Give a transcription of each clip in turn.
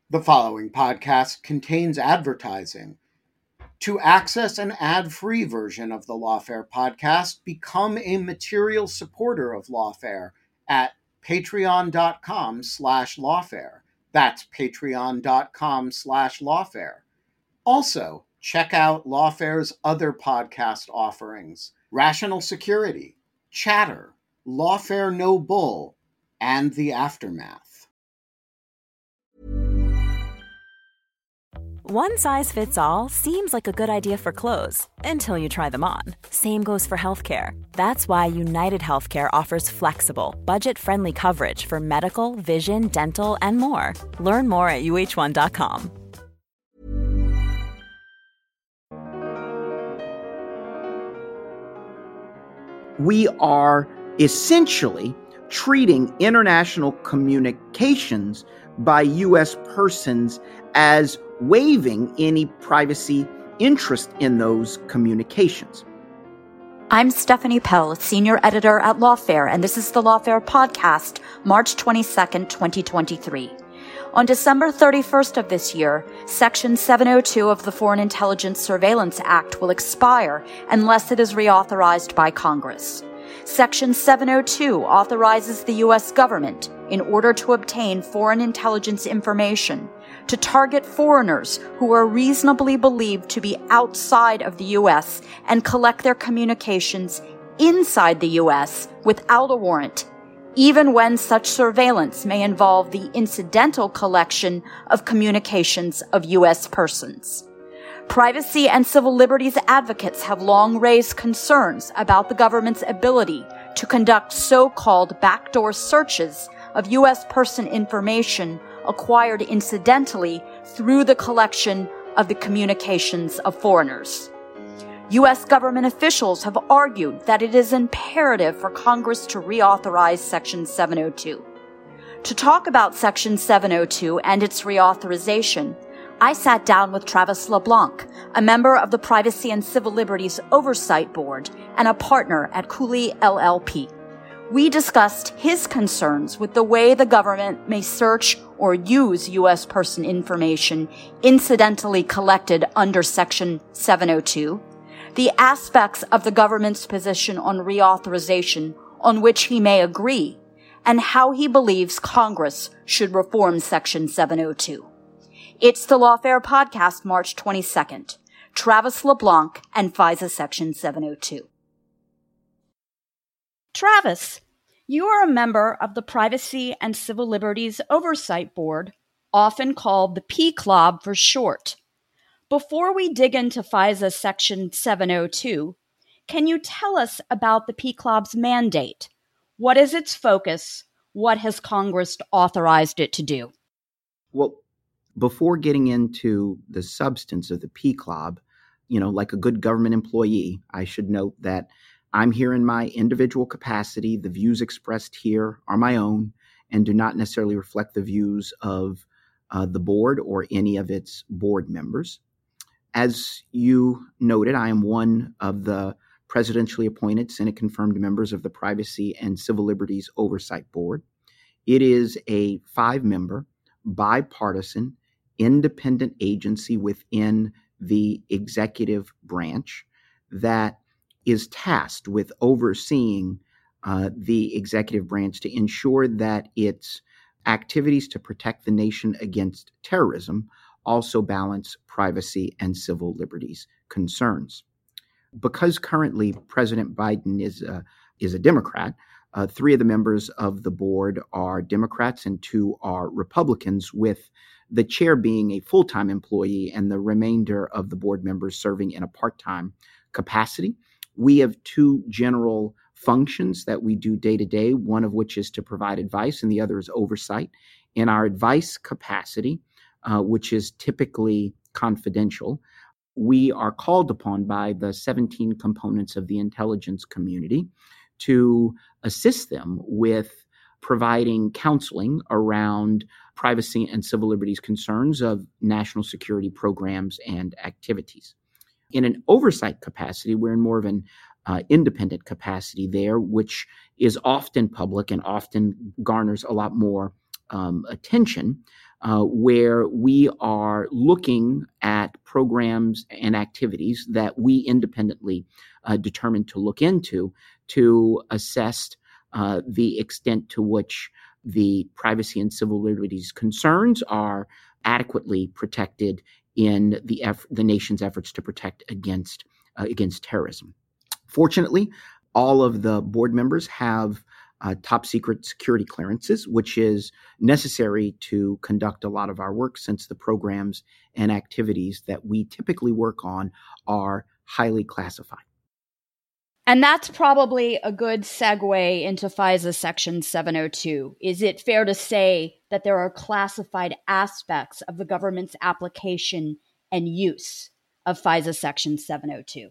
The following podcast contains advertising. To access an ad-free version of the Lawfare podcast, become a material supporter of Lawfare at patreon.com/lawfare. That's patreon.com/lawfare. Also, check out Lawfare's other podcast offerings: Rational Security, Chatter, Lawfare No Bull, and The Aftermath. One size fits all seems like a good idea for clothes until you try them on. Same goes for healthcare. That's why United Healthcare offers flexible, budget-friendly coverage for medical, vision, dental, and more. Learn more at uh1.com. We are essentially treating international communications by U.S. persons as waiving any privacy interest in those communications. I'm Stephanie Pell, senior editor at Lawfare, and this is the Lawfare podcast, March 22nd, 2023. On December 31st of this year, Section 702 of the Foreign Intelligence Surveillance Act will expire unless it is reauthorized by Congress. Section 702 authorizes the U.S. government, in order to obtain foreign intelligence information, to target foreigners who are reasonably believed to be outside of the U.S. and collect their communications inside the U.S. without a warrant, even when such surveillance may involve the incidental collection of communications of U.S. persons. Privacy and civil liberties advocates have long raised concerns about the government's ability to conduct so-called backdoor searches of U.S. person information acquired incidentally through the collection of the communications of foreigners. U.S. government officials have argued that it is imperative for Congress to reauthorize Section 702. To talk about Section 702 and its reauthorization, I sat down with Travis LeBlanc, a member of the Privacy and Civil Liberties Oversight Board and a partner at Cooley LLP. We discussed his concerns with the way the government may search or use U.S. person information incidentally collected under Section 702, the aspects of the government's position on reauthorization on which he may agree, and how he believes Congress should reform Section 702. It's the Lawfare podcast, March 22nd. Travis LeBlanc and FISA Section 702. Travis, you are a member of the Privacy and Civil Liberties Oversight Board, often called the PCLOB for short. Before we dig into FISA Section 702, can you tell us about the PCLOB's mandate? What is its focus? What has Congress authorized it to do? Well, before getting into the substance of the PCLOB, like a good government employee, I should note that I'm here in my individual capacity. The views expressed here are my own and do not necessarily reflect the views of the board or any of its board members. As you noted, I am one of the presidentially appointed Senate-confirmed members of the Privacy and Civil Liberties Oversight Board. It is a 5-member, bipartisan, independent agency within the executive branch that is tasked with overseeing the executive branch to ensure that its activities to protect the nation against terrorism also balance privacy and civil liberties concerns. Because currently President Biden is a Democrat, 3 of the members of the board are Democrats and 2 are Republicans, with the chair being a full-time employee and the remainder of the board members serving in a part-time capacity. We have 2 general functions that we do day to day, one of which is to provide advice and the other is oversight. In our advice capacity, which is typically confidential, we are called upon by the 17 components of the intelligence community to assist them with providing counseling around privacy and civil liberties concerns of national security programs and activities. In an oversight capacity, we're in more of an independent capacity there, which is often public and often garners a lot more attention, where we are looking at programs and activities that we independently determined to look into to assess the extent to which the privacy and civil liberties concerns are adequately protected in the nation's efforts to protect against terrorism. Fortunately, all of the board members have top secret security clearances, which is necessary to conduct a lot of our work, since the programs and activities that we typically work on are highly classified. And that's probably a good segue into FISA Section 702. Is it fair to say that there are classified aspects of the government's application and use of FISA Section 702?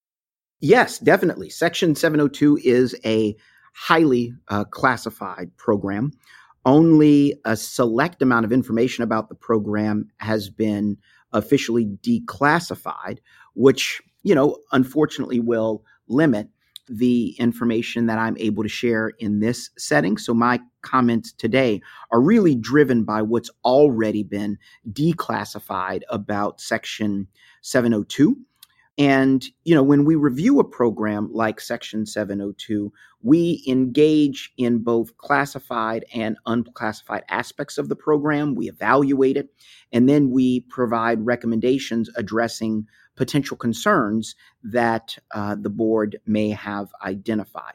Yes, definitely. Section 702 is a highly classified program. Only a select amount of information about the program has been officially declassified, which, unfortunately will limit the information that I'm able to share in this setting. So my comments today are really driven by what's already been declassified about Section 702. And, when we review a program like Section 702, we engage in both classified and unclassified aspects of the program. We evaluate it, and then we provide recommendations addressing potential concerns that the board may have identified.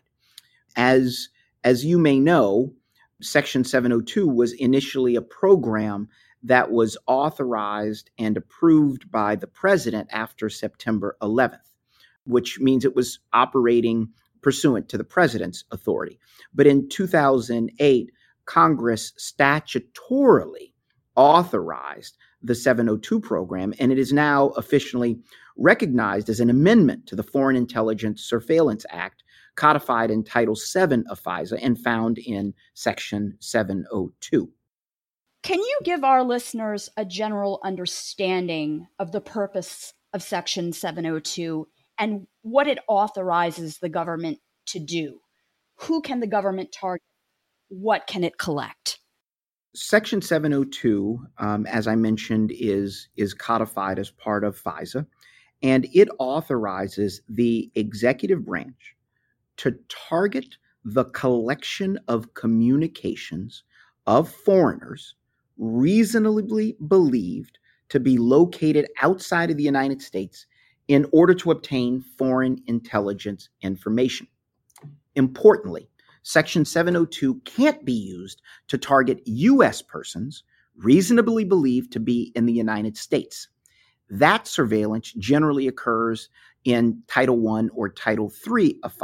As you may know, Section 702 was initially a program that was authorized and approved by the president after September 11th, which means it was operating pursuant to the president's authority. But in 2008, Congress statutorily authorized the 702 program, and it is now officially recognized as an amendment to the Foreign Intelligence Surveillance Act, codified in Title VII of FISA and found in Section 702. Can you give our listeners a general understanding of the purpose of Section 702 and what it authorizes the government to do? Who can the government target? What can it collect? Section 702, as I mentioned, is codified as part of FISA, and it authorizes the executive branch to target the collection of communications of foreigners reasonably believed to be located outside of the United States in order to obtain foreign intelligence information. Importantly, Section 702 can't be used to target U.S. persons reasonably believed to be in the United States. That surveillance generally occurs in Title I or Title III of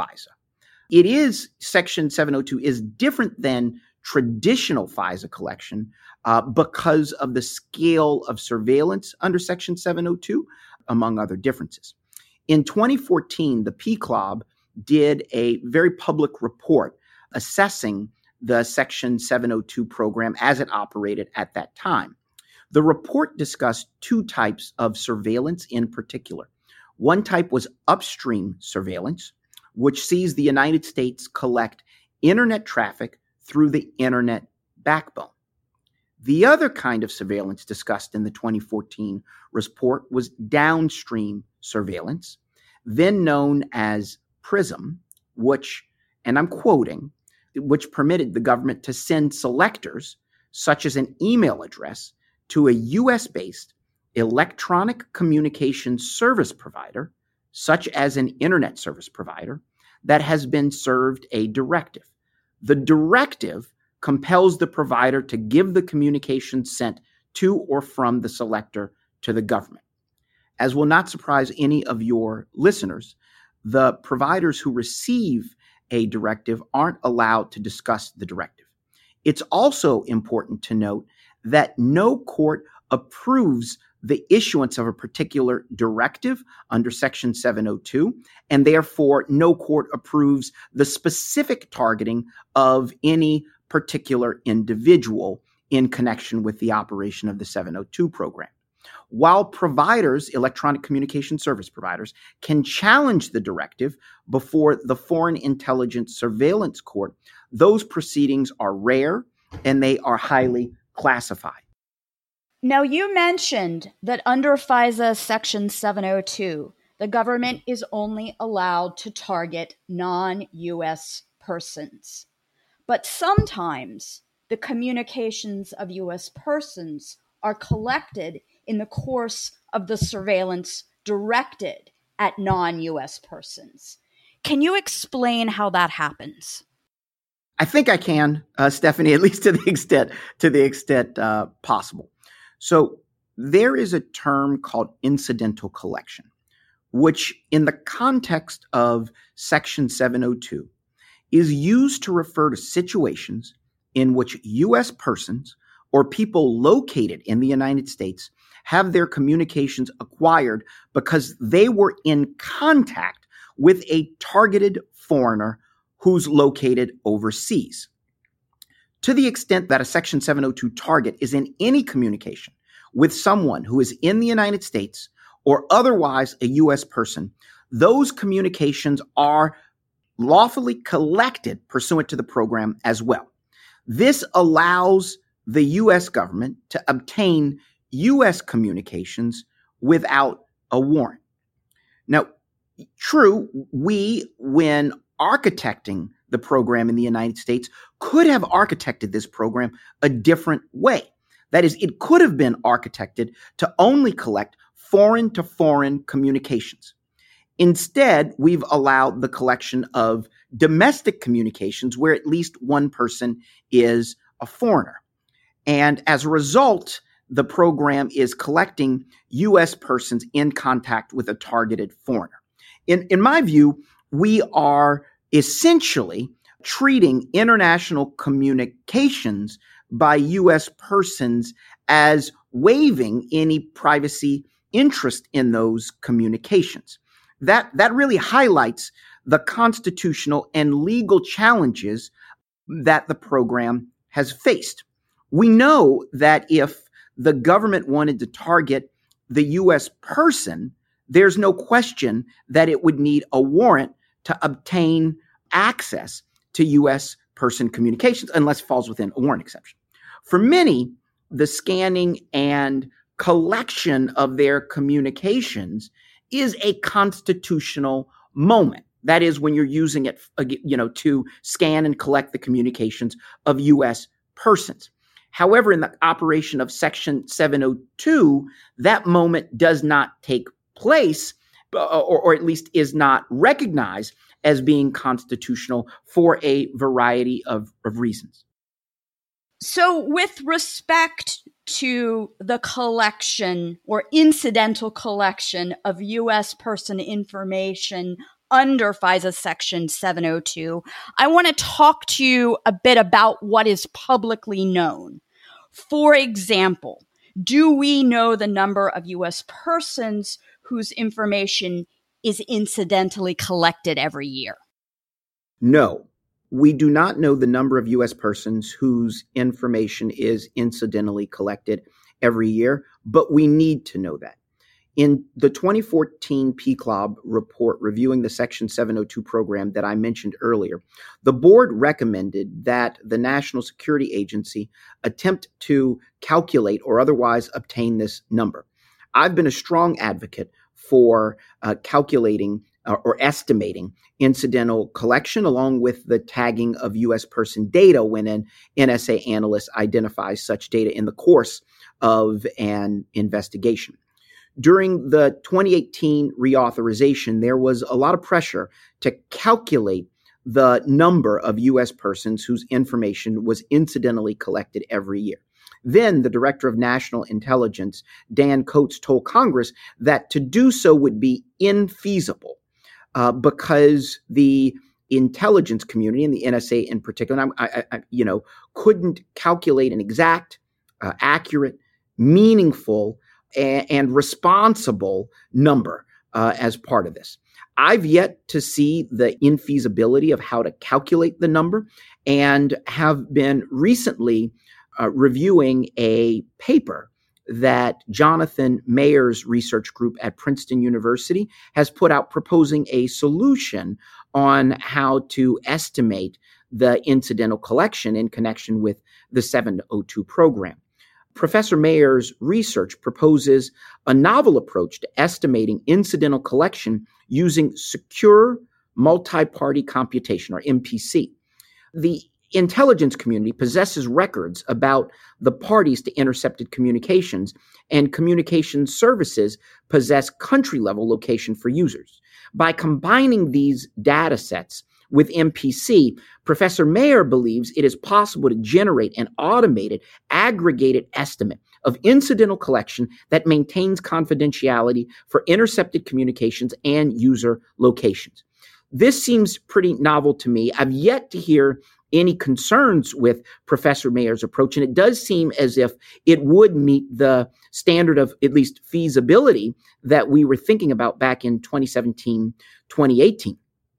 FISA. Section 702 is different than traditional FISA collection because of the scale of surveillance under Section 702, among other differences. In 2014, the PCLOB did a very public report assessing the Section 702 program as it operated at that time. The report discussed two types of surveillance in particular. One type was upstream surveillance, which sees the United States collect internet traffic through the internet backbone. The other kind of surveillance discussed in the 2014 report was downstream surveillance, then known as PRISM, which, and I'm quoting, which permitted the government to send selectors, such as an email address, to a U.S.-based electronic communications service provider, such as an internet service provider, that has been served a directive. The directive compels the provider to give the communication sent to or from the selector to the government. As will not surprise any of your listeners, the providers who receive a directive aren't allowed to discuss the directive. It's also important to note that no court approves the issuance of a particular directive under Section 702, and therefore no court approves the specific targeting of any particular individual in connection with the operation of the 702 program. While providers, electronic communication service providers, can challenge the directive before the Foreign Intelligence Surveillance Court, those proceedings are rare and they are highly classified. Now, you mentioned that under FISA Section 702, the government is only allowed to target non-U.S. persons. But sometimes the communications of U.S. persons are collected in the course of the surveillance directed at non-U.S. persons. Can you explain how that happens? I think I can, Stephanie, at least to the extent possible. So there is a term called incidental collection, which in the context of Section 702 is used to refer to situations in which U.S. persons or people located in the United States have their communications acquired because they were in contact with a targeted foreigner who's located overseas. To the extent that a Section 702 target is in any communication with someone who is in the United States or otherwise a U.S. person, those communications are lawfully collected pursuant to the program as well. This allows the U.S. government to obtain U.S. communications without a warrant. Now, true, we, when architecting the program in the United States, could have architected this program a different way. That is, it could have been architected to only collect foreign-to-foreign communications. Instead, we've allowed the collection of domestic communications where at least one person is a foreigner. And as a result, the program is collecting U.S. persons in contact with a targeted foreigner. In my view, we are essentially treating international communications by U.S. persons as waiving any privacy interest in those communications. That really highlights the constitutional and legal challenges that the program has faced. We know that if the government wanted to target the U.S. person, there's no question that it would need a warrant to obtain access to U.S. person communications, unless it falls within a warrant exception. For many, the scanning and collection of their communications is a constitutional moment. That is, when you're using it, to scan and collect the communications of U.S. persons. However, in the operation of Section 702, that moment does not take place, or at least is not recognized as being constitutional for a variety of reasons. So with respect to the collection or incidental collection of U.S. person information under FISA Section 702, I want to talk to you a bit about what is publicly known. For example, do we know the number of U.S. persons whose information is incidentally collected every year? No, we do not know the number of U.S. persons whose information is incidentally collected every year, but we need to know that. In the 2014 PCLOB report reviewing the Section 702 program that I mentioned earlier, the board recommended that the National Security Agency attempt to calculate or otherwise obtain this number. I've been a strong advocate for calculating or estimating incidental collection along with the tagging of U.S. person data when an NSA analyst identifies such data in the course of an investigation. During the 2018 reauthorization, there was a lot of pressure to calculate the number of U.S. persons whose information was incidentally collected every year. Then the Director of National Intelligence, Dan Coats, told Congress that to do so would be infeasible because the intelligence community and the NSA in particular, couldn't calculate an exact, accurate, meaningful, and responsible number as part of this. I've yet to see the infeasibility of how to calculate the number and have been recently reviewing a paper that Jonathan Mayer's research group at Princeton University has put out proposing a solution on how to estimate the incidental collection in connection with the 702 program. Professor Mayer's research proposes a novel approach to estimating incidental collection using secure multi-party computation, or MPC. The intelligence community possesses records about the parties to intercepted communications, and communication services possess country-level location for users. By combining these data sets with MPC, Professor Mayer believes it is possible to generate an automated, aggregated estimate of incidental collection that maintains confidentiality for intercepted communications and user locations. This seems pretty novel to me. I've yet to hear any concerns with Professor Mayer's approach, and it does seem as if it would meet the standard of at least feasibility that we were thinking about back in 2017, 2018.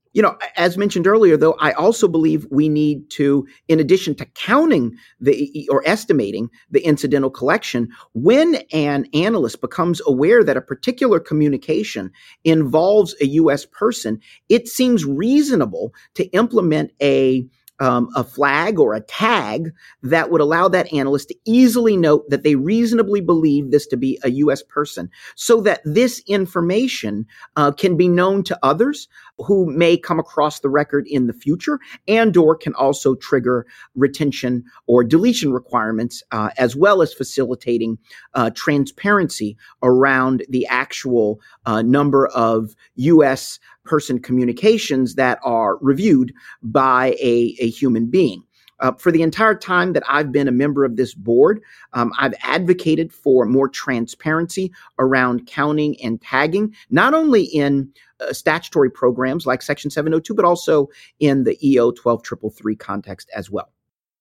As mentioned earlier, though, I also believe we need to, in addition to counting or estimating the incidental collection, when an analyst becomes aware that a particular communication involves a U.S. person, it seems reasonable to implement a flag or a tag that would allow that analyst to easily note that they reasonably believe this to be a U.S. person, so that this information can be known to others who may come across the record in the future, and or can also trigger retention or deletion requirements, as well as facilitating transparency around the actual number of U.S. person communications that are reviewed by a human being. For the entire time that I've been a member of this board, I've advocated for more transparency around counting and tagging, not only in statutory programs like Section 702, but also in the EO 12333 context as well.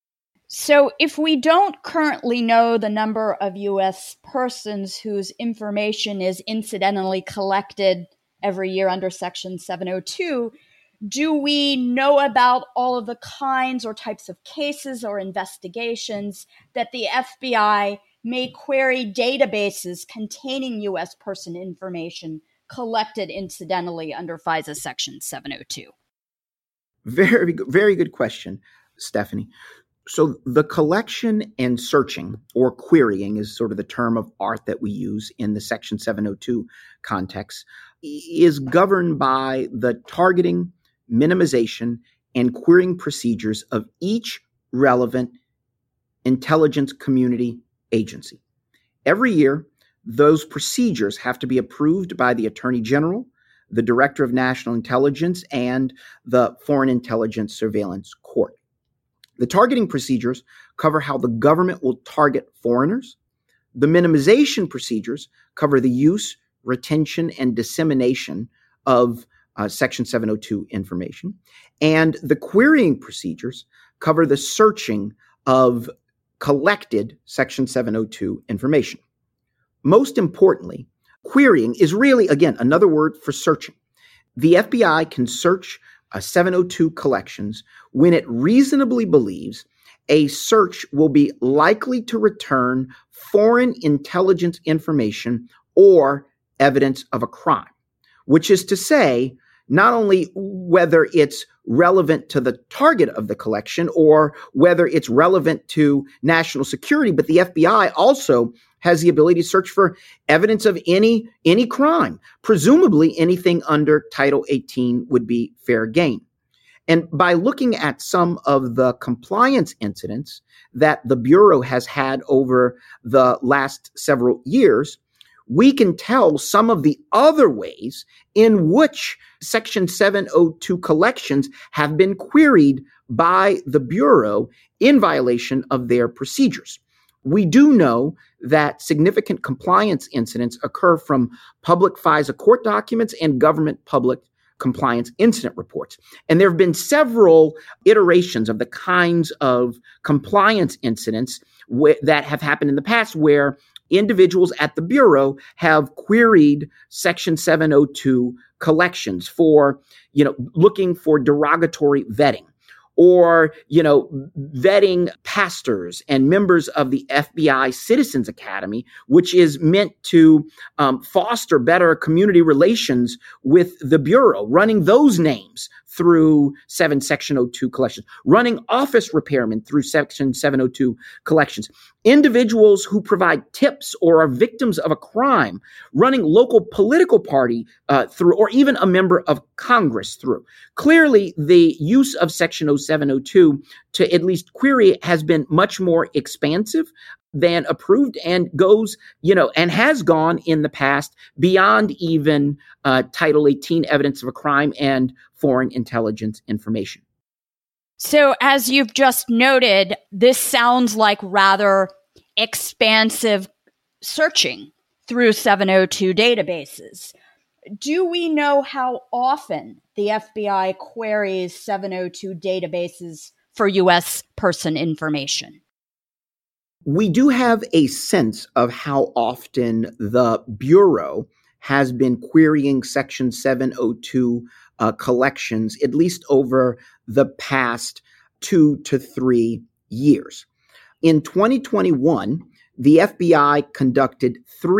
So if we don't currently know the number of U.S. persons whose information is incidentally collected every year under Section 702, do we know about all of the kinds or types of cases or investigations that the FBI may query databases containing U.S. person information collected incidentally under FISA Section 702? Very good question, Stephanie. So the collection and searching, or querying, is sort of the term of art that we use in the Section 702 context, is governed by the targeting, minimization, and querying procedures of each relevant intelligence community agency. Every year, those procedures have to be approved by the Attorney General, the Director of National Intelligence, and the Foreign Intelligence Surveillance Court. The targeting procedures cover how the government will target foreigners. The minimization procedures cover the use, retention, and dissemination of Section 702 information. And the querying procedures cover the searching of collected Section 702 information. Most importantly, querying is really, again, another word for searching. The FBI can search 702 collections when it reasonably believes a search will be likely to return foreign intelligence information or evidence of a crime, which is to say, not only whether it's relevant to the target of the collection or whether it's relevant to national security, but the FBI also has the ability to search for evidence of any crime. Presumably anything under Title 18 would be fair game. And by looking at some of the compliance incidents that the Bureau has had over the last several years, we can tell some of the other ways in which Section 702 collections have been queried by the Bureau in violation of their procedures. We do know that significant compliance incidents occur from public FISA court documents and government public compliance incident reports. And there have been several iterations of the kinds of compliance incidents that have happened in the past where individuals at the Bureau have queried Section 702 collections for, looking for derogatory vetting, or, vetting pastors and members of the FBI Citizens Academy, which is meant to foster better community relations with the Bureau, running those names through Section 02 collections, running office repairmen through Section 702 collections, individuals who provide tips or are victims of a crime, running local political party through, or even a member of Congress through. Clearly, the use of Section 0702 to at least query has been much more expansive than approved, and goes, and has gone in the past beyond even Title 18 evidence of a crime and foreign intelligence information. So as you've just noted, this sounds like rather expansive searching through 702 databases. Do we know how often the FBI queries 702 databases for U.S. person information? We do have a sense of how often the Bureau has been querying Section 702 collections, at least over the past 2 to 3 years. In 2021, the FBI conducted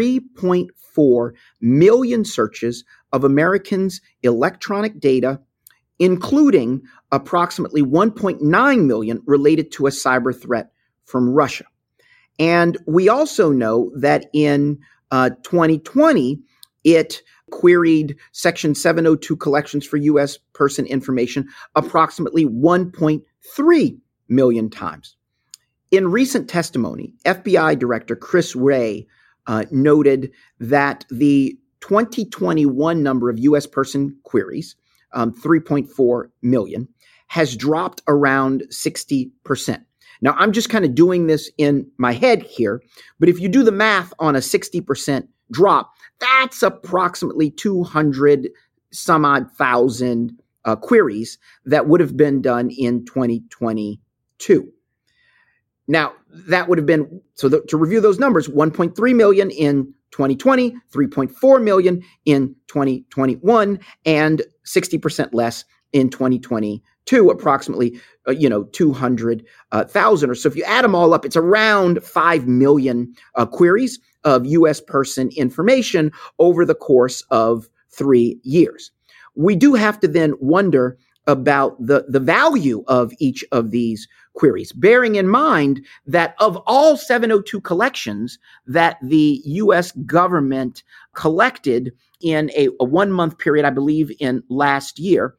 3.4 million searches of Americans' electronic data, including approximately 1.9 million related to a cyber threat from Russia. And we also know that in 2020, it queried Section 702 collections for U.S. person information approximately 1.3 million times. In recent testimony, FBI Director Chris Wray noted that the 2021 number of U.S. person queries, 3.4 million, has dropped around 60%. Now, I'm just kind of doing this in my head here, but if you do the math on a 60% drop, that's approximately 200 some odd thousand queries that would have been done in 2022. Now, that would have been, to review those numbers, 1.3 million in 2020, 3.4 million in 2021, and 60% less in 2022, approximately 200,000 or so. If you add them all up, it's around 5 million queries of U.S. person information over the course of 3 years. We do have to then wonder about the value of each of these queries, bearing in mind that of all 702 collections that the U.S. government collected in a 1 month period, I believe in last year,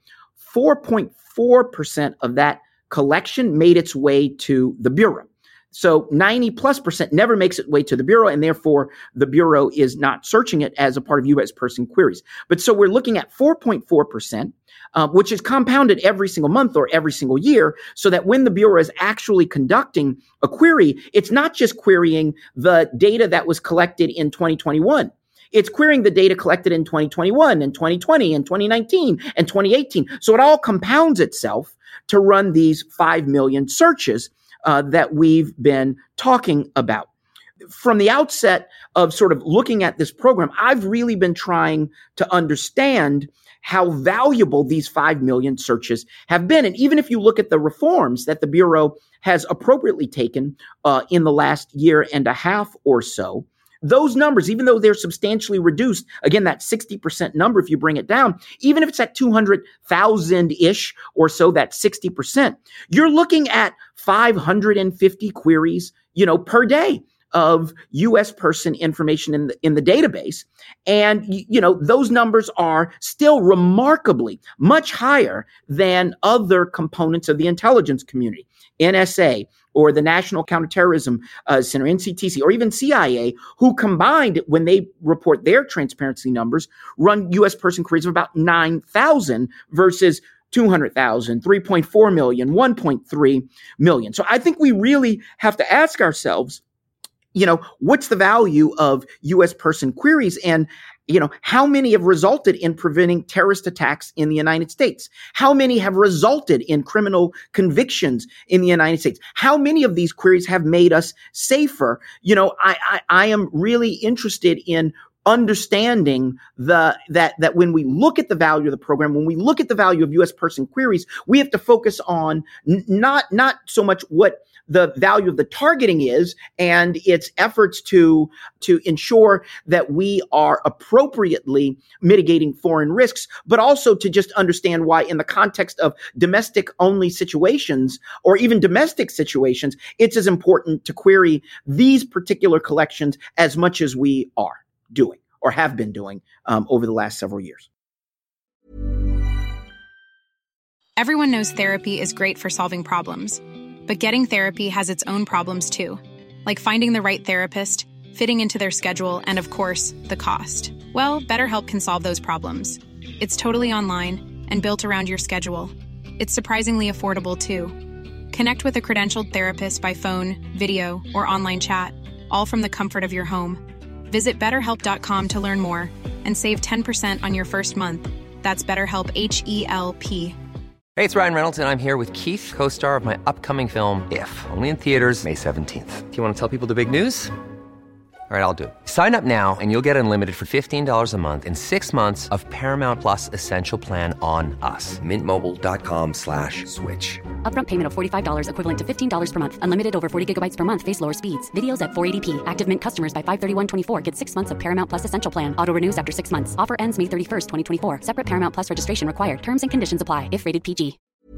4.4% of that collection made its way to the Bureau. So 90+% never makes its way to the Bureau, and therefore the Bureau is not searching it as a part of U.S. person queries. But so we're looking at 4.4%, which is compounded every single month or every single year, so that when the Bureau is actually conducting a query, it's not just querying the data that was collected in 2021. It's querying the data collected in 2021 and 2020 and 2019 and 2018. So it all compounds itself to run these 5 million searches that we've been talking about. From the outset of sort of looking at this program, I've really been trying to understand how valuable these 5 million searches have been. And even if you look at the reforms that the Bureau has appropriately taken in the last year and a half or so, those numbers, even though they're substantially reduced, again, that 60% number, if you bring it down, even if it's at 200,000-ish or so, that 60%, you're looking at 550 queries, per day of U.S. person information in the database. And, those numbers are still remarkably much higher than other components of the intelligence community, NSA, or the National Counterterrorism Center, NCTC, or even CIA, who combined, when they report their transparency numbers, run U.S. person queries of about 9,000 versus 200,000, 3.4 million, 1.3 million. So I think we really have to ask ourselves, what's the value of U.S. person queries, and how many have resulted in preventing terrorist attacks in the United States? How many have resulted in criminal convictions in the United States? How many of these queries have made us safer? I am really interested in understanding that when we look at the value of the program, when we look at the value of U.S. person queries, we have to focus on not so much what the value of the targeting is and its efforts to ensure that we are appropriately mitigating foreign risks, but also to just understand why in the context of domestic only situations or even domestic situations, it's as important to query these particular collections as much as we are doing or have been doing over the last several years. Everyone knows therapy is great for solving problems, but getting therapy has its own problems too, like finding the right therapist, fitting into their schedule, and of course, the cost. Well, BetterHelp can solve those problems. It's totally online and built around your schedule. It's surprisingly affordable too. Connect with a credentialed therapist by phone, video, or online chat, all from the comfort of your home. Visit BetterHelp.com to learn more and save 10% on your first month. That's BetterHelp, H-E-L-P. Hey, it's Ryan Reynolds, and I'm here with Keith, co-star of my upcoming film, If, only in theaters May 17th. Do you want to tell people the big news? All right, I'll do it. Sign up now and you'll get unlimited for $15 a month and 6 months of Paramount Plus Essential Plan on us. MintMobile.com/switch. Upfront payment of $45 equivalent to $15 per month. Unlimited over 40 gigabytes per month. Face lower speeds. Videos at 480p. Active Mint customers by 531.24 get 6 months of Paramount Plus Essential Plan. Auto renews after 6 months. Offer ends May 31st, 2024. Separate Paramount Plus registration required. Terms and conditions apply if rated PG.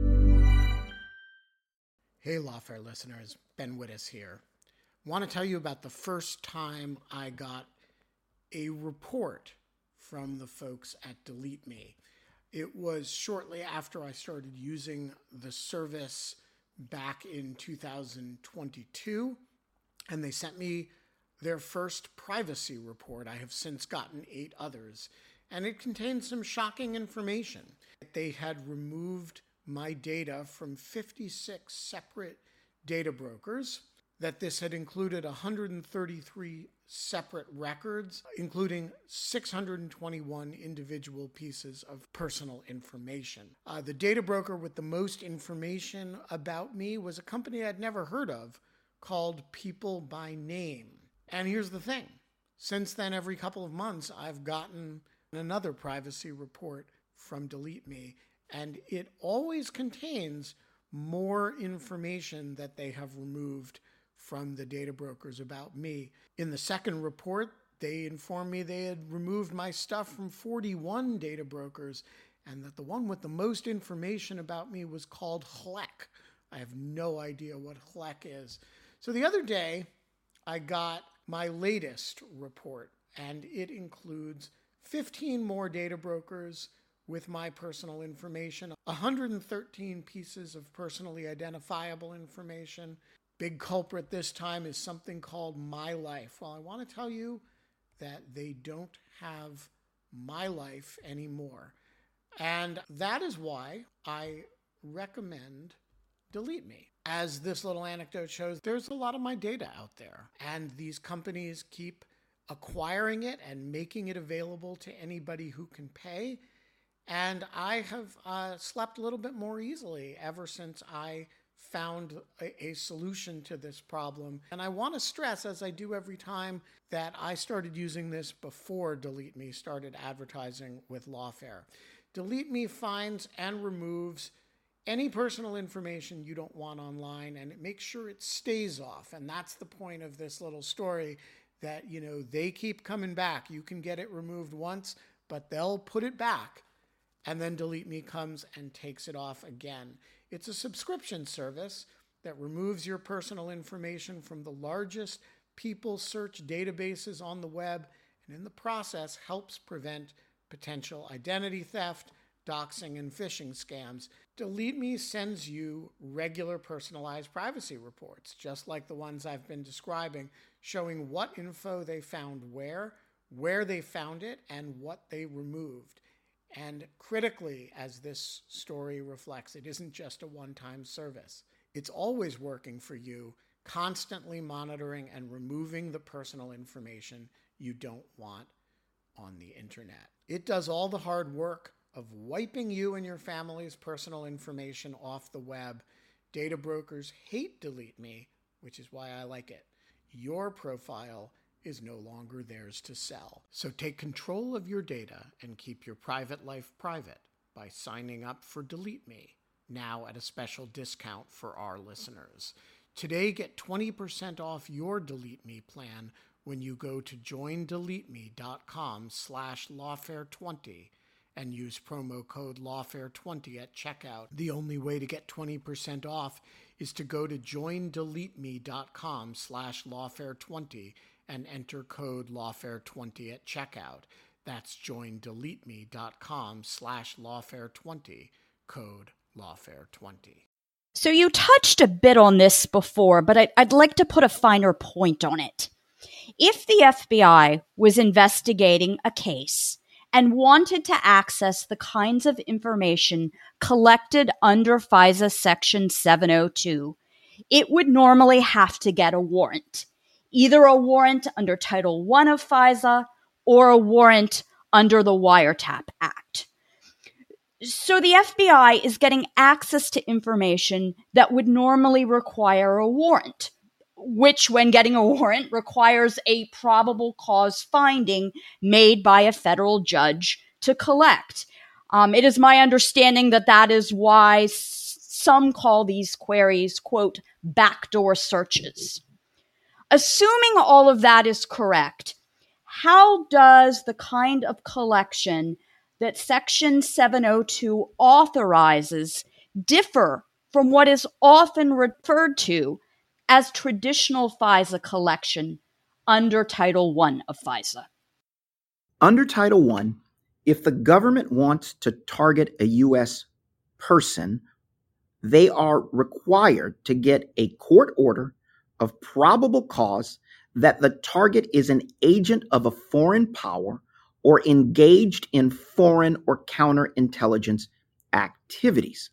Hey, Lawfare listeners. Ben Wittes here. Want to tell you about the first time I got a report from the folks at Delete Me. It was shortly after I started using the service back in 2022, and they sent me their first privacy report. I have since gotten 8 others, and it contained some shocking information. They had removed my data from 56 separate data brokers, that this had included 133 separate records, including 621 individual pieces of personal information. The data broker with the most information about me was a company I'd never heard of called People by Name. And here's the thing. Since then, every couple of months, I've gotten another privacy report from Delete Me, and it always contains more information that they have removed from the data brokers about me. In the second report, they informed me they had removed my stuff from 41 data brokers, and that the one with the most information about me was called HLEC. I have no idea what HLEC is. So the other day, I got my latest report, and it includes 15 more data brokers with my personal information, 113 pieces of personally identifiable information. Big culprit this time is something called My Life. Well, I want to tell you that they don't have My Life anymore. And that is why I recommend Delete Me. As this little anecdote shows, there's a lot of my data out there, and these companies keep acquiring it and making it available to anybody who can pay. And I have slept a little bit more easily ever since I found a solution to this problem. And I want to stress, as I do every time, that I started using this before Delete Me started advertising with Lawfare. Delete Me finds and removes any personal information you don't want online, and it makes sure it stays off. And that's the point of this little story, that, you know, they keep coming back. You can get it removed once, but they'll put it back, and then Delete Me comes and takes it off again. It's a subscription service that removes your personal information from the largest people search databases on the web, and in the process helps prevent potential identity theft, doxing, and phishing scams. Delete Me sends you regular personalized privacy reports, just like the ones I've been describing, showing what info they found where they found it, and what they removed. And critically, as this story reflects, it isn't just a one-time service. It's always working for you, constantly monitoring and removing the personal information you don't want on the internet. It does all the hard work of wiping you and your family's personal information off the web. Data brokers hate Delete Me, which is why I like it. Your profile is no longer theirs to sell. So take control of your data and keep your private life private by signing up for Delete Me, now at a special discount for our listeners. Today, get 20% off your Delete Me plan when you go to joindeleteme.com/lawfare20 and use promo code lawfare20 at checkout. The only way to get 20% off is to go to joindeleteme.com/lawfare20 and enter code lawfare20 at checkout. That's joindeleteme.com/lawfare20, code lawfare20. So you touched a bit on this before, but I'd like to put a finer point on it. If the FBI was investigating a case and wanted to access the kinds of information collected under FISA Section 702, it would normally have to get a warrant, either a warrant under Title I of FISA or a warrant under the Wiretap Act. So the FBI is getting access to information that would normally require a warrant, which, when getting a warrant, requires a probable cause finding made by a federal judge to collect. It is my understanding that that is why some call these queries, quote, backdoor searches. Assuming all of that is correct, how does the kind of collection that Section 702 authorizes differ from what is often referred to as traditional FISA collection under Title I of FISA? Under Title I, if the government wants to target a U.S. person, they are required to get a court order of probable cause that the target is an agent of a foreign power or engaged in foreign or counterintelligence activities.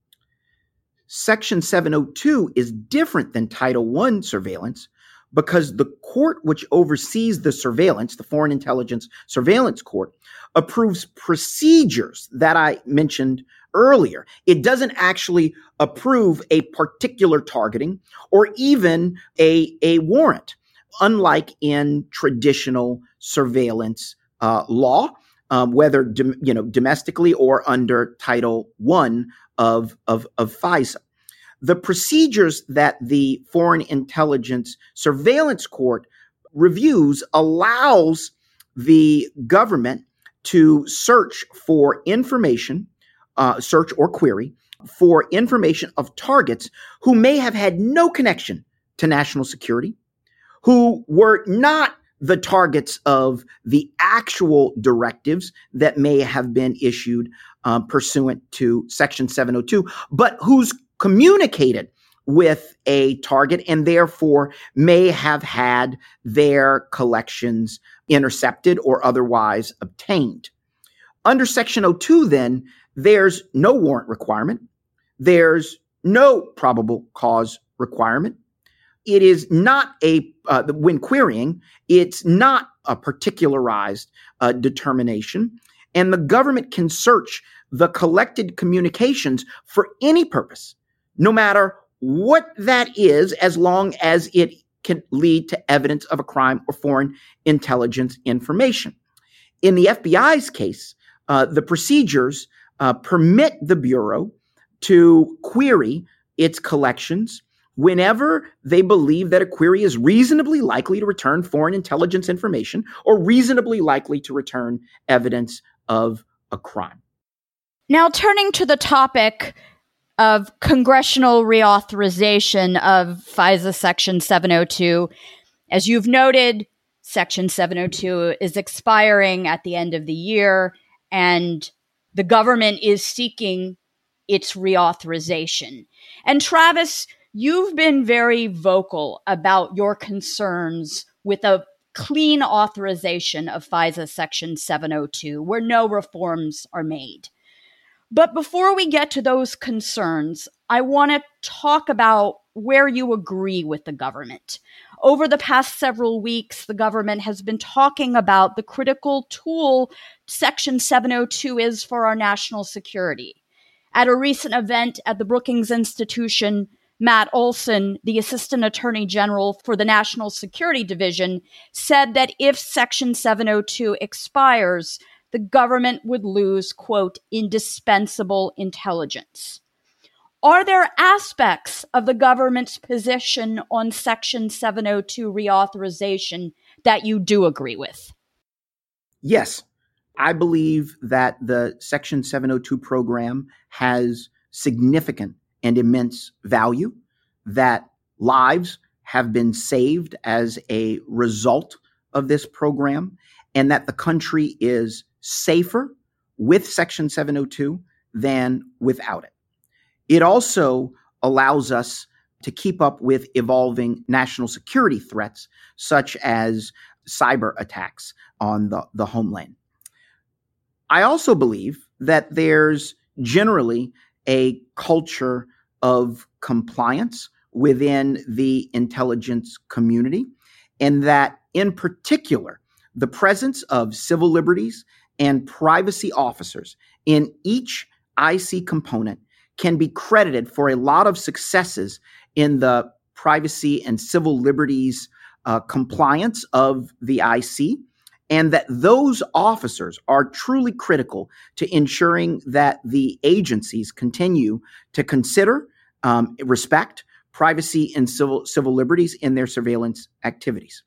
Section 702 is different than Title I surveillance because the court which oversees the surveillance, the Foreign Intelligence Surveillance Court, approves procedures that I mentioned earlier. It doesn't actually approve a particular targeting or even a warrant, unlike in traditional surveillance law, whether domestically or under Title I of FISA. The procedures that the Foreign Intelligence Surveillance Court reviews allows the government to search for information, search or query for information of targets who may have had no connection to national security, who were not the targets of the actual directives that may have been issued pursuant to Section 702, but who's communicated with a target and therefore may have had their collections intercepted or otherwise obtained. Under Section 02, then, there's no warrant requirement. There's no probable cause requirement. It is not when querying, it's not a particularized determination, and the government can search the collected communications for any purpose, no matter what that is, as long as it can lead to evidence of a crime or foreign intelligence information. In the FBI's case, the procedures permit the Bureau to query its collections whenever they believe that a query is reasonably likely to return foreign intelligence information or reasonably likely to return evidence of a crime. Now, turning to the topic of congressional reauthorization of FISA Section 702, as you've noted, Section 702 is expiring at the end of the year, and the government is seeking its reauthorization. And Travis, you've been very vocal about your concerns with a clean authorization of FISA Section 702, where no reforms are made. But before we get to those concerns, I want to talk about where you agree with the government. Over the past several weeks, the government has been talking about the critical tool Section 702 is for our national security. At a recent event at the Brookings Institution, Matt Olson, the Assistant Attorney General for the National Security Division, said that if Section 702 expires, the government would lose, quote, indispensable intelligence. Are there aspects of the government's position on Section 702 reauthorization that you do agree with? Yes. I believe that the Section 702 program has significant and immense value, that lives have been saved as a result of this program, and that the country is safer with Section 702 than without it. It also allows us to keep up with evolving national security threats, such as cyber attacks on the homeland. I also believe that there's generally a culture of compliance within the intelligence community, and that in particular, the presence of civil liberties and privacy officers in each IC component can be credited for a lot of successes in the privacy and civil liberties compliance of the IC, and that those officers are truly critical to ensuring that the agencies continue to consider, respect privacy and civil liberties in their surveillance activities.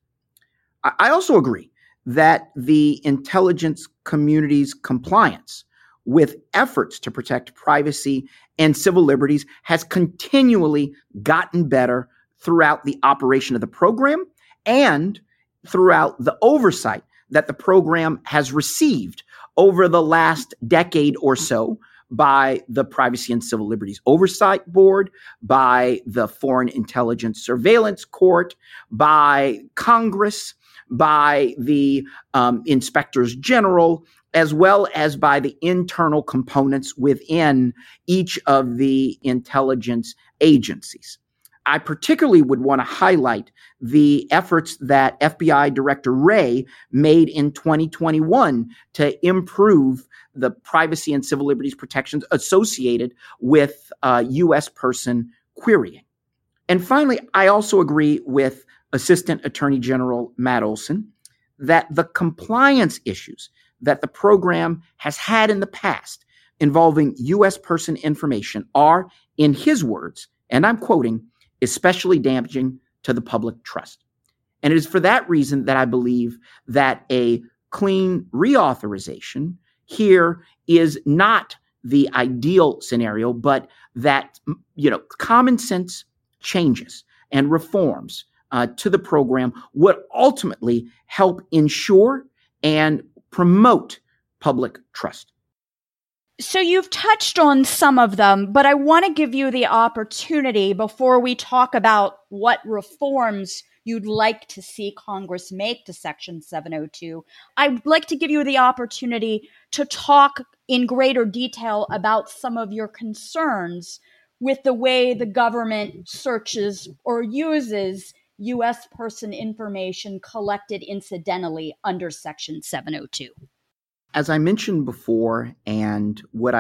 I also agree that the intelligence community's compliance with efforts to protect privacy and civil liberties has continually gotten better throughout the operation of the program and throughout the oversight that the program has received over the last decade or so by the Privacy and Civil Liberties Oversight Board, by the Foreign Intelligence Surveillance Court, by Congress, by the inspectors general, as well as by the internal components within each of the intelligence agencies. I particularly would want to highlight the efforts that FBI Director Wray made in 2021 to improve the privacy and civil liberties protections associated with U.S. person querying. And finally, I also agree with Assistant Attorney General Matt Olson that the compliance issues that the program has had in the past involving U.S. person information are, in his words, and I'm quoting, especially damaging to the public trust. And it is for that reason that I believe that a clean reauthorization here is not the ideal scenario, but that, common sense changes and reforms to the program would ultimately help ensure and promote public trust. So you've touched on some of them, but I want to give you the opportunity before we talk about what reforms you'd like to see Congress make to Section 702. I'd like to give you the opportunity to talk in greater detail about some of your concerns with the way the government searches or uses U.S. person information collected incidentally under Section 702. As I mentioned before, and what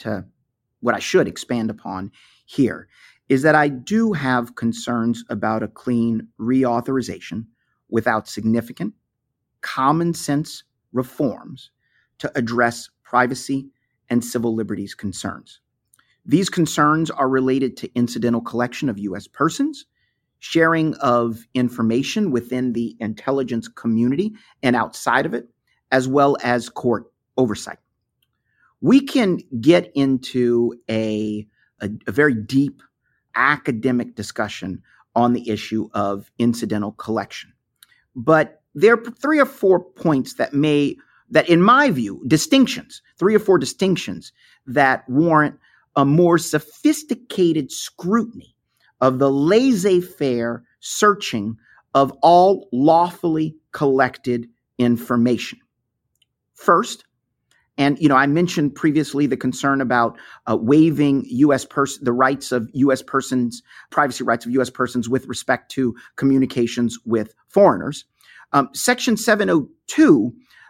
I should expand upon here, is that I do have concerns about a clean reauthorization without significant common sense reforms to address privacy and civil liberties concerns. These concerns are related to incidental collection of U.S. persons, sharing of information within the intelligence community and outside of it, as well as court oversight. We can get into a very deep academic discussion on the issue of incidental collection. But there are 3 or 4 points that in my view, three or four distinctions that warrant a more sophisticated scrutiny of the laissez-faire searching of all lawfully collected information. First, and I mentioned previously the concern about waiving the rights of U.S. persons, privacy rights of U.S. persons with respect to communications with foreigners. Section 702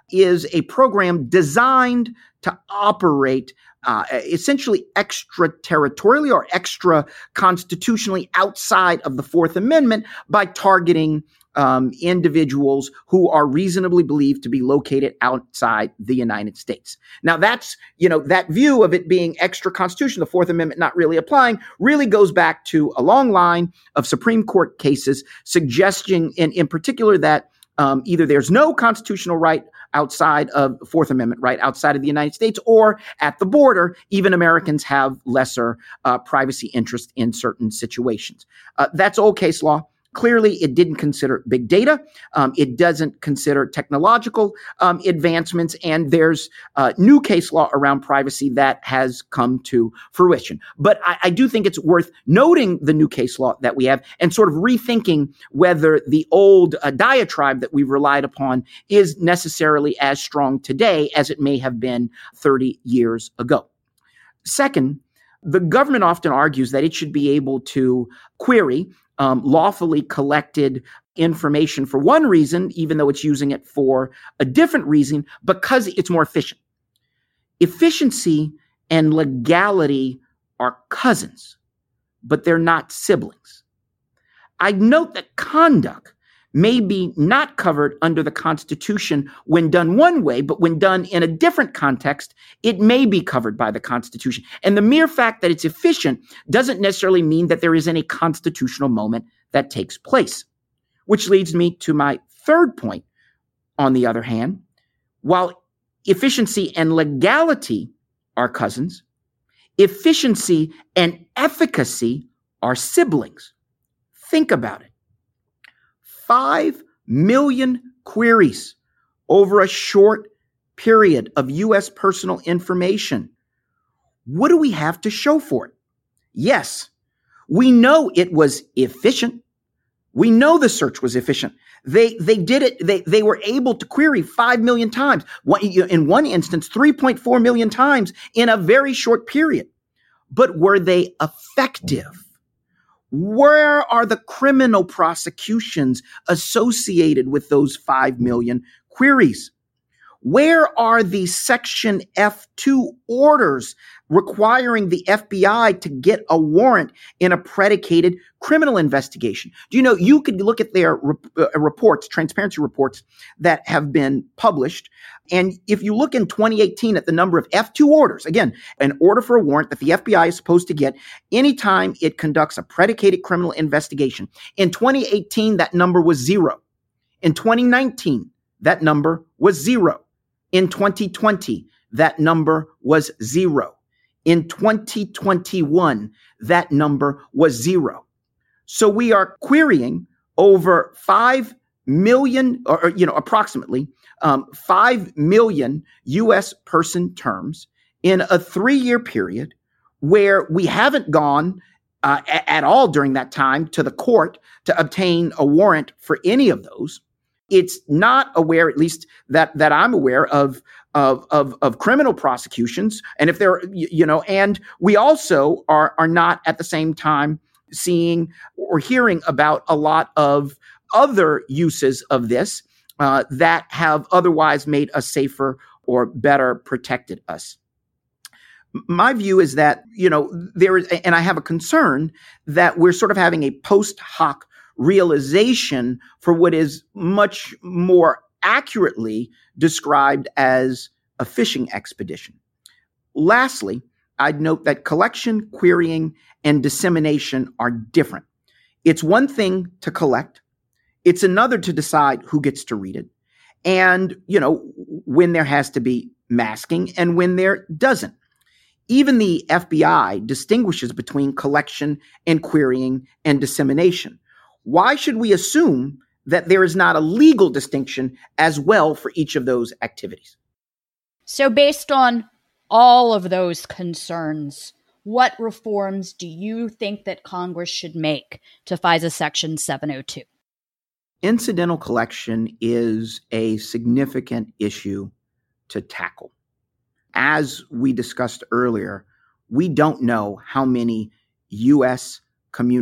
is a program designed to operate essentially extraterritorially or extra-constitutionally outside of the Fourth Amendment by targeting individuals who are reasonably believed to be located outside the United States. Now that's, that view of it being extra constitutional, the Fourth Amendment not really applying, really goes back to a long line of Supreme Court cases suggesting in particular that either there's no constitutional right outside of the Fourth Amendment right outside of the United States, or at the border, even Americans have lesser privacy interest in certain situations. That's old case law. Clearly, it didn't consider big data. It doesn't consider technological advancements, and there's new case law around privacy that has come to fruition. But I do think it's worth noting the new case law that we have and sort of rethinking whether the old diatribe that we've relied upon is necessarily as strong today as it may have been 30 years ago. Second, the government often argues that it should be able to query lawfully collected information for one reason, even though it's using it for a different reason, because it's more efficient. Efficiency and legality are cousins, but they're not siblings. I'd note that conduct may be not covered under the Constitution when done one way, but when done in a different context, it may be covered by the Constitution. And the mere fact that it's efficient doesn't necessarily mean that there is any constitutional moment that takes place. Which leads me to my third point. On the other hand, while efficiency and legality are cousins, efficiency and efficacy are siblings. Think about it. 5 million queries over a short period of U.S. personal information. What do we have to show for it? Yes, we know it was efficient. We know the search was efficient. They did it. They were able to query 5 million times. In one instance, 3.4 million times in a very short period. But were they effective? Where are the criminal prosecutions associated with those 5 million queries? Where are the Section F2 orders requiring the FBI to get a warrant in a predicated criminal investigation? Do you know, you could look at their reports, transparency reports that have been published. And if you look in 2018 at the number of F2 orders, again, an order for a warrant that the FBI is supposed to get anytime it conducts a predicated criminal investigation. In 2018, that number was 0. In 2019, that number was 0. In 2020, that number was 0. In 2021, that number was 0. So we are querying over 5 million, or approximately 5 million U.S. person terms in a 3-year period where we haven't gone at all during that time to the court to obtain a warrant for any of those. It's not aware, at least that I'm aware of criminal prosecutions. And if there, and we also are not at the same time seeing or hearing about a lot of other uses of this that have otherwise made us safer or better protected us. My view is that, there is, and I have a concern that we're sort of having a post hoc realization for what is much more accurately described as a fishing expedition. Lastly, I'd note that collection, querying, and dissemination are different. It's one thing to collect. It's another to decide who gets to read it. And, when there has to be masking and when there doesn't. Even the FBI distinguishes between collection and querying and dissemination. Why should we assume that there is not a legal distinction as well for each of those activities? So based on all of those concerns, what reforms do you think that Congress should make to FISA Section 702? Incidental collection is a significant issue to tackle. As we discussed earlier, we don't know how many U.S.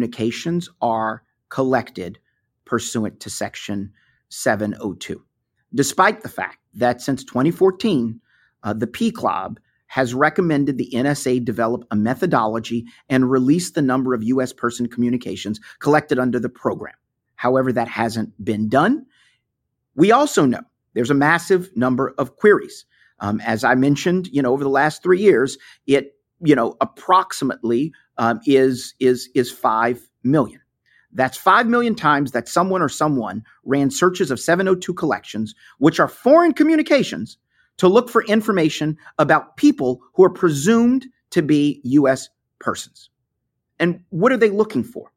communications are collected pursuant to Section 702. despite the fact that since 2014, the PCLOB has recommended the NSA develop a methodology and release the number of U.S. person communications collected under the program. However, that hasn't been done. We also know there's a massive number of queries. As I mentioned, over the last 3 years, it, approximately is 5 million. That's 5 million times that someone or someone ran searches of 702 collections, which are foreign communications, to look for information about people who are presumed to be U.S. persons. And what are they looking for?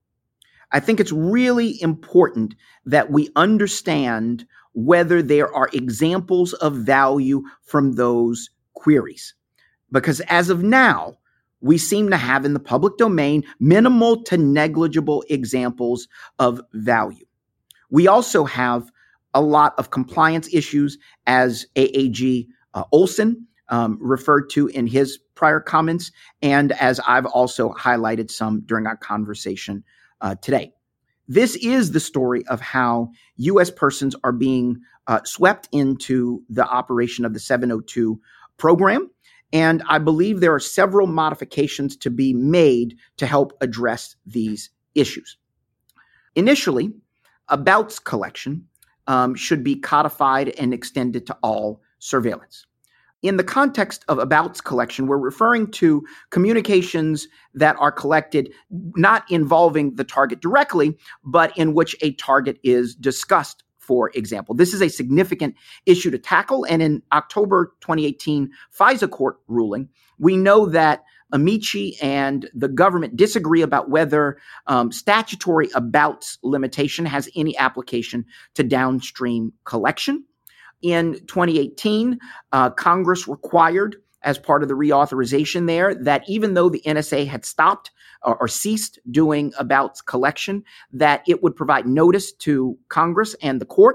I think it's really important that we understand whether there are examples of value from those queries. Because as of now, we seem to have in the public domain minimal to negligible examples of value. We also have a lot of compliance issues, as AAG Olson referred to in his prior comments, and as I've also highlighted some during our conversation today. This is the story of how U.S. persons are being swept into the operation of the 702 program. And I believe there are several modifications to be made to help address these issues. Initially, abouts collection should be codified and extended to all surveillance. In the context of abouts collection, we're referring to communications that are collected not involving the target directly, but in which a target is discussed, for example. This is a significant issue to tackle, and in October 2018 FISA court ruling, we know that Amici and the government disagree about whether statutory abouts limitation has any application to downstream collection. In 2018, Congress required, as part of the reauthorization there, that even though the NSA had stopped or ceased doing abouts collection, that it would provide notice to Congress and the court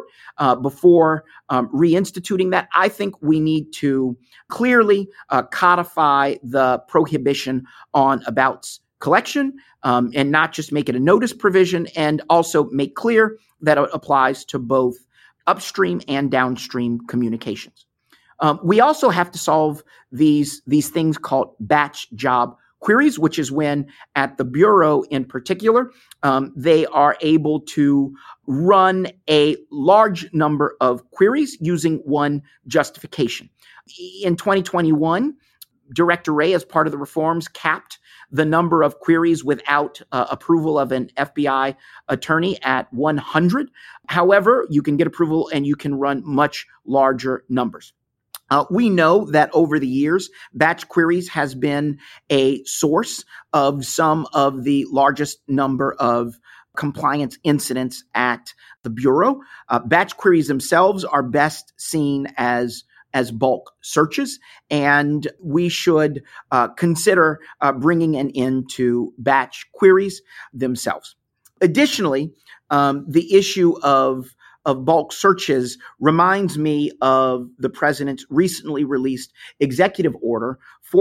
before reinstituting that. I think we need to clearly codify the prohibition on abouts collection and not just make it a notice provision, and also make clear that it applies to both upstream and downstream communications. We also have to solve these things called batch job queries, which is when at the Bureau in particular, they are able to run a large number of queries using one justification. In 2021, Director Wray, as part of the reforms, capped the number of queries without approval of an FBI attorney at 100. However, you can get approval and you can run much larger numbers. We know that over the years, batch queries has been a source of some of the largest number of compliance incidents at the Bureau. Batch queries themselves are best seen as bulk searches, and we should consider bringing an end to batch queries themselves. Additionally, the issue of bulk searches reminds me of the president's recently released executive order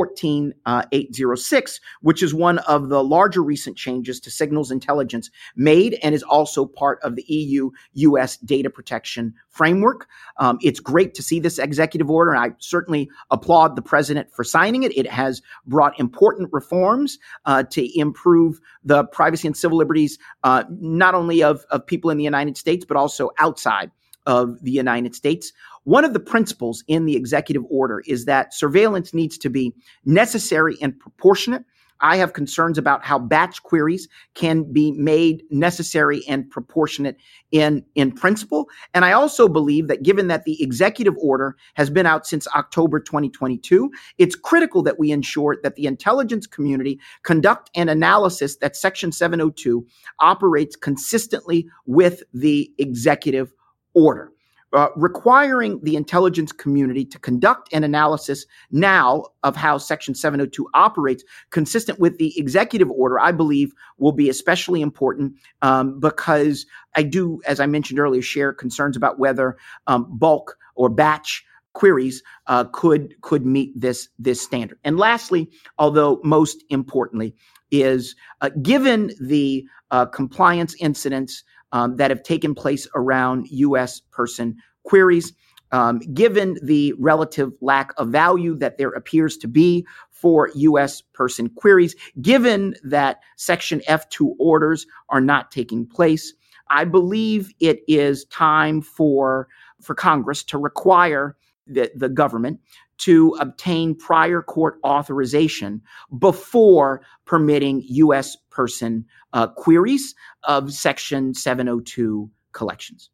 14806, which is one of the larger recent changes to signals intelligence made and is also part of the EU-US data protection framework. It's great to see this executive order, and I certainly applaud the president for signing it. It has brought important reforms to improve the privacy and civil liberties, not only of people in the United States, but also outside of the United States. One of the principles in the executive order is that surveillance needs to be necessary and proportionate. I have concerns about how batch queries can be made necessary and proportionate in principle. And I also believe that given that the executive order has been out since October 2022, it's critical that we ensure that the intelligence community conduct an analysis that Section 702 operates consistently with the executive order. Requiring the intelligence community to conduct an analysis now of how Section 702 operates consistent with the executive order, I believe, will be especially important because I do, as I mentioned earlier, share concerns about whether bulk or batch queries could meet this standard. And lastly, although most importantly, is given the compliance incidents that have taken place around U.S. person queries, given the relative lack of value that there appears to be for U.S. person queries, given that Section F2 orders are not taking place, I believe it is time for Congress to require the government to obtain prior court authorization before permitting U.S. person queries of Section 702 collections.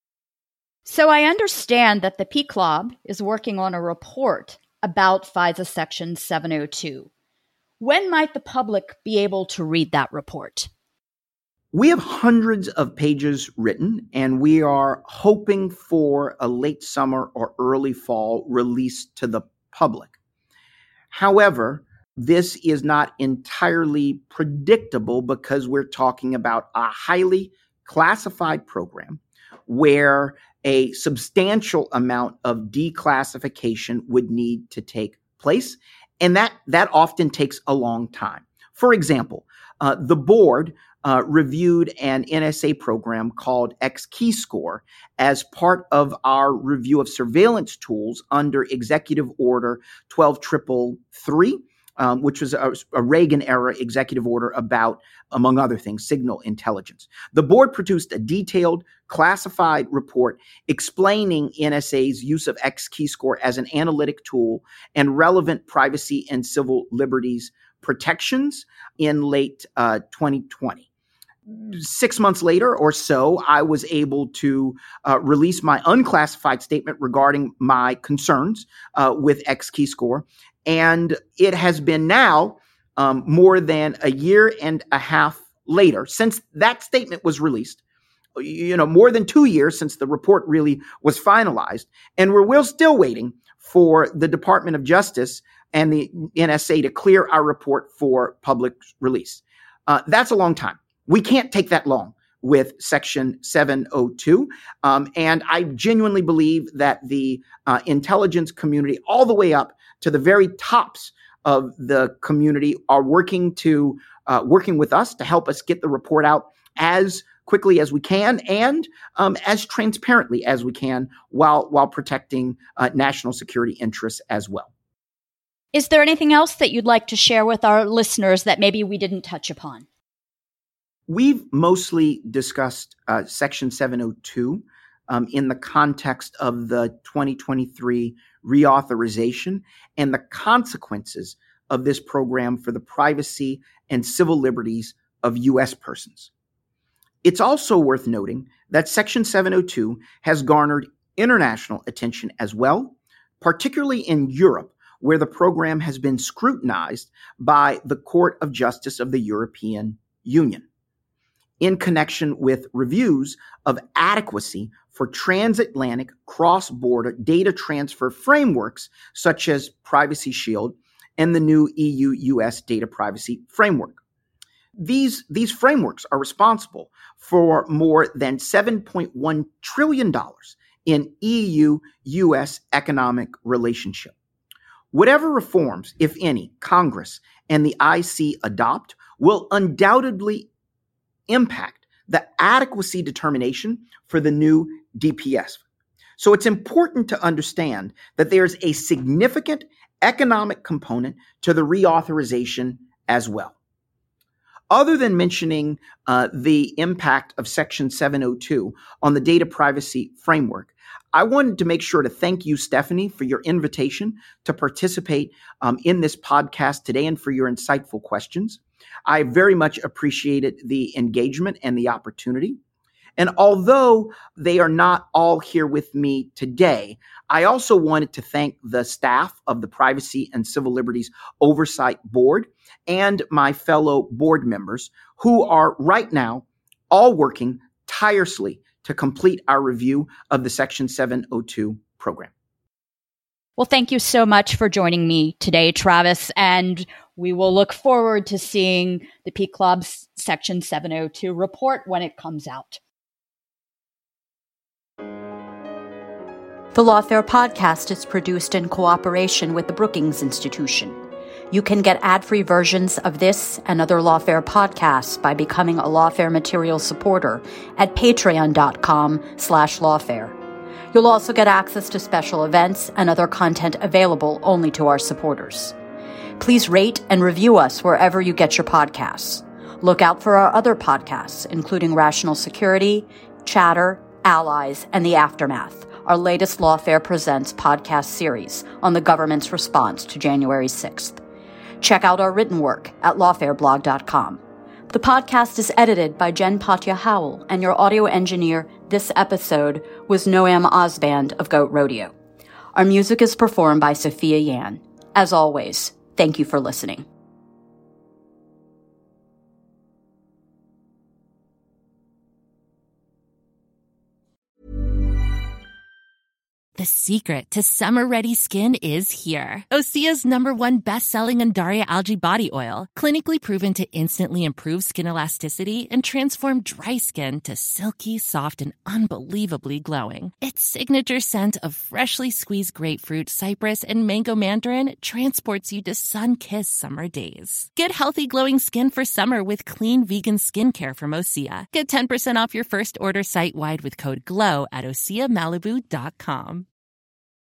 So I understand that the PCLOB is working on a report about FISA Section 702. When might the public be able to read that report? We have hundreds of pages written, and we are hoping for a late summer or early fall release to the public. However, this is not entirely predictable because we're talking about a highly classified program where a substantial amount of declassification would need to take place, and that often takes a long time. For example, the board reviewed an NSA program called XKeyscore as part of our review of surveillance tools under Executive Order 12333, which was a Reagan-era executive order about, among other things, signal intelligence. The board produced a detailed, classified report explaining NSA's use of XKeyscore as an analytic tool and relevant privacy and civil liberties protections in late 2020. 6 months later or so, I was able to release my unclassified statement regarding my concerns with XKeyscore. And it has been now more than a year and a half later since that statement was released, more than 2 years since the report really was finalized. And we're still waiting for the Department of Justice and the NSA to clear our report for public release. That's a long time. We can't take that long with Section 702. And I genuinely believe that the intelligence community, all the way up to the very tops of the community, are working with us to help us get the report out as quickly as we can and as transparently as we can while protecting national security interests as well. Is there anything else that you'd like to share with our listeners that maybe we didn't touch upon? We've mostly discussed Section 702 in the context of the 2023 reauthorization and the consequences of this program for the privacy and civil liberties of U.S. persons. It's also worth noting that Section 702 has garnered international attention as well, particularly in Europe, where the program has been scrutinized by the Court of Justice of the European Union in connection with reviews of adequacy for transatlantic cross-border data transfer frameworks such as Privacy Shield and the new EU-US Data Privacy Framework. These frameworks are responsible for more than $7.1 trillion in EU-US economic relationship. Whatever reforms, if any, Congress and the IC adopt will undoubtedly impact the adequacy determination for the new DPS. So it's important to understand that there's a significant economic component to the reauthorization as well. Other than mentioning the impact of Section 702 on the data privacy framework, I wanted to make sure to thank you, Stephanie, for your invitation to participate in this podcast today and for your insightful questions. I very much appreciated the engagement and the opportunity. And although they are not all here with me today, I also wanted to thank the staff of the Privacy and Civil Liberties Oversight Board and my fellow board members who are right now all working tirelessly to complete our review of the Section 702 program. Well, thank you so much for joining me today, Travis, and we will look forward to seeing the PCLOB's Section 702 report when it comes out. The Lawfare podcast is produced in cooperation with the Brookings Institution. You can get ad-free versions of this and other Lawfare podcasts by becoming a Lawfare Material supporter at patreon.com/lawfare. You'll also get access to special events and other content available only to our supporters. Please rate and review us wherever you get your podcasts. Look out for our other podcasts, including Rational Security, Chatter, Allies, and The Aftermath, our latest Lawfare Presents podcast series on the government's response to January 6th. Check out our written work at lawfareblog.com. The podcast is edited by Jen Patja Howell, and your audio engineer this episode was Noam Osband of Goat Rodeo. Our music is performed by Sophia Yan. As always, thank you for listening. The secret to summer-ready skin is here. Osea's #1 best-selling Undaria Algae Body Oil, clinically proven to instantly improve skin elasticity and transform dry skin to silky, soft, and unbelievably glowing. Its signature scent of freshly squeezed grapefruit, cypress, and mango mandarin transports you to sun-kissed summer days. Get healthy, glowing skin for summer with clean, vegan skincare from Osea. Get 10% off your first order site-wide with code GLOW at OseaMalibu.com.